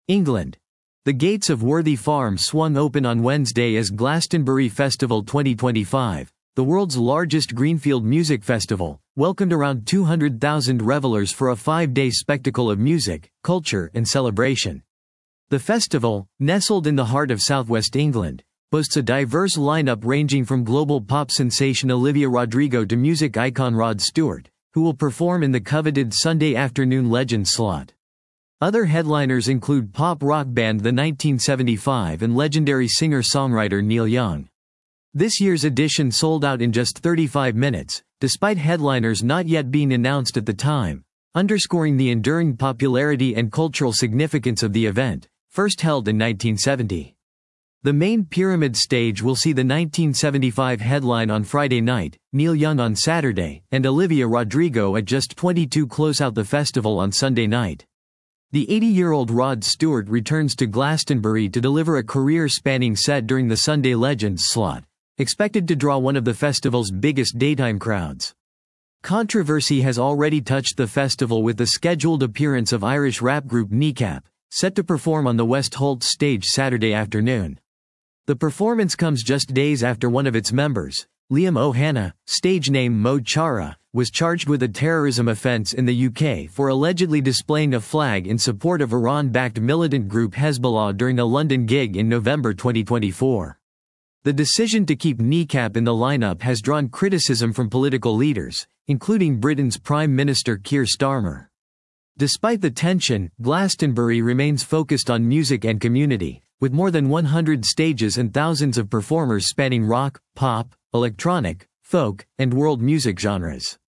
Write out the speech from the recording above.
England. The gates of Worthy Farm swung open on Wednesday as Glastonbury Festival 2025, the world's largest greenfield music festival, welcomed around 200,000 revelers for a 5-day spectacle of music, culture, and celebration. The festival, nestled in the heart of southwest England, boasts a diverse lineup ranging from global pop sensation Olivia Rodrigo to music icon Rod Stewart, who will perform in the coveted Sunday afternoon legend slot. Other headliners include pop rock band The 1975 and legendary singer-songwriter Neil Young. This year's edition sold out in just 35 minutes, despite headliners not yet being announced at the time, underscoring the enduring popularity and cultural significance of the event, first held in 1970. The main Pyramid stage will see the 1975 headline on Friday night, Neil Young on Saturday, and Olivia Rodrigo at just 22 close out the festival on Sunday night. The 80-year-old Rod Stewart returns to Glastonbury to deliver a career-spanning set during the Sunday Legends slot, expected to draw one of the festival's biggest daytime crowds. Controversy has already touched the festival with the scheduled appearance of Irish rap group Kneecap, set to perform on the West Holt stage Saturday afternoon. The performance comes just days after one of its members, Liam O'Hanna, stage name Mo Chara, was charged with a terrorism offense in the UK for allegedly displaying a flag in support of Iran-backed militant group Hezbollah during a London gig in November 2024. The decision to keep Kneecap in the lineup has drawn criticism from political leaders, including Britain's Prime Minister Keir Starmer. Despite the tension, Glastonbury remains focused on music and community, with more than 100 stages and thousands of performers spanning rock, pop, electronic, folk, and world music genres.